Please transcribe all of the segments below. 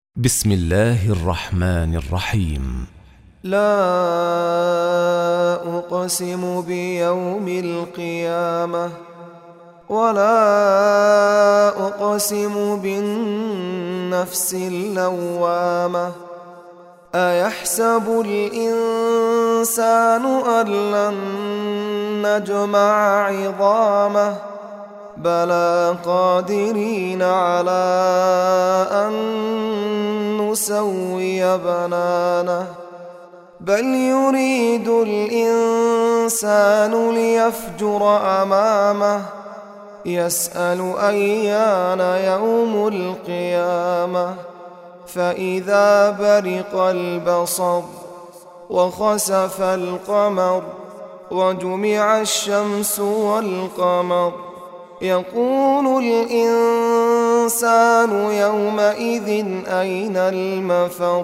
بسم الله الرحمن الرحيم. لا أقسم بيوم القيامة ولا أقسم بالنفس اللوامة. أيحسب الإنسان أن لن نجمع عظامه بلى قادرين على أن نسوي بنانه بل يريد الإنسان ليفجر أمامه يسأل أيان يوم القيامة فإذا برق البصر وخسف القمر وجمع الشمس والقمر يقول الإنسان يومئذ أين المفر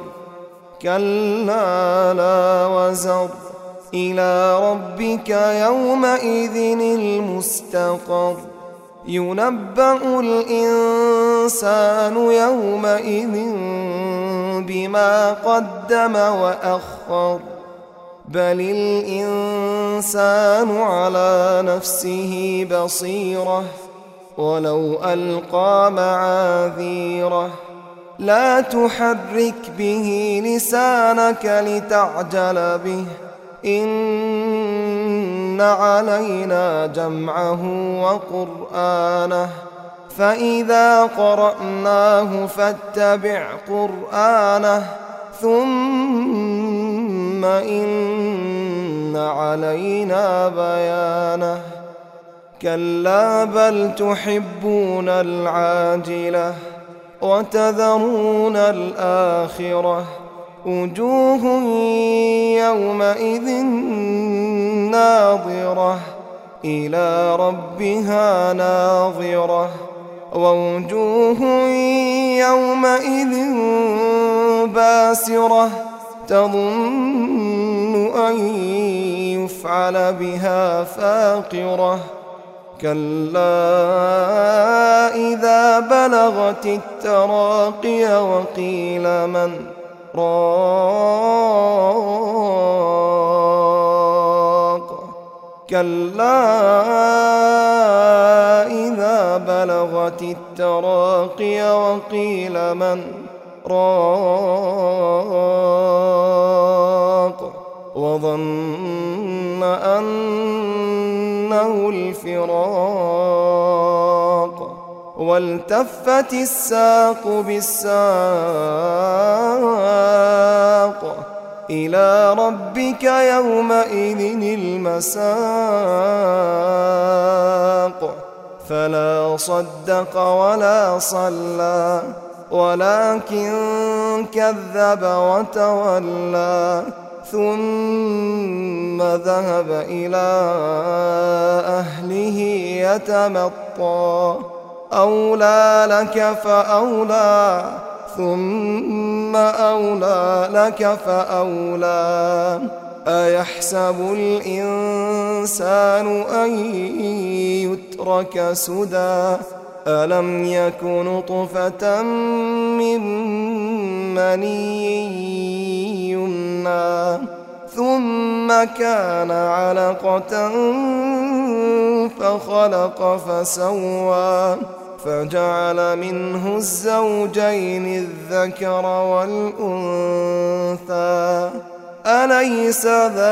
كلا لا وزر إلى ربك يومئذ المستقر ينبأ الإنسان يومئذ بما قدم وأخر بل الإنسان على نفسه بصيرة ولو ألقى معاذيره لا تحرك به لسانك لتعجل به إن علينا جمعه وقرآنه فإذا قرأناه فاتبع قرآنه ثم إن علينا بيانه كلا بل تحبون العاجلة وتذرون الآخرة وجوه يومئذ ناظرة إلى ربها ناظرة ووجوه يومئذ باسرة تظن أن يفعل بها فاقرة كلا إذا بلغت التراقي وقيل من راق كلا إذا بلغت التراقي وقيل من راق وظن أنه الفراق والتفت الساق بالساق إلى ربك يومئذ المساق فلا صدق ولا صلى ولكن كذب وتولى ثم ذهب إلى أهله يتمطى أولى لك فأولى ثم أولى لك فأولى أيحسب الإنسان أن يترك سدى ألم يك نطفة من مني يمنى ثم كان علقة فخلق فسوى فجعل منه الزوجين الذكر والأنثى أليس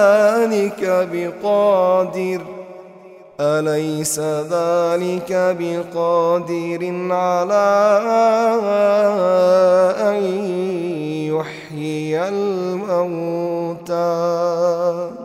ذلك بقادر على أن يحيي الموتى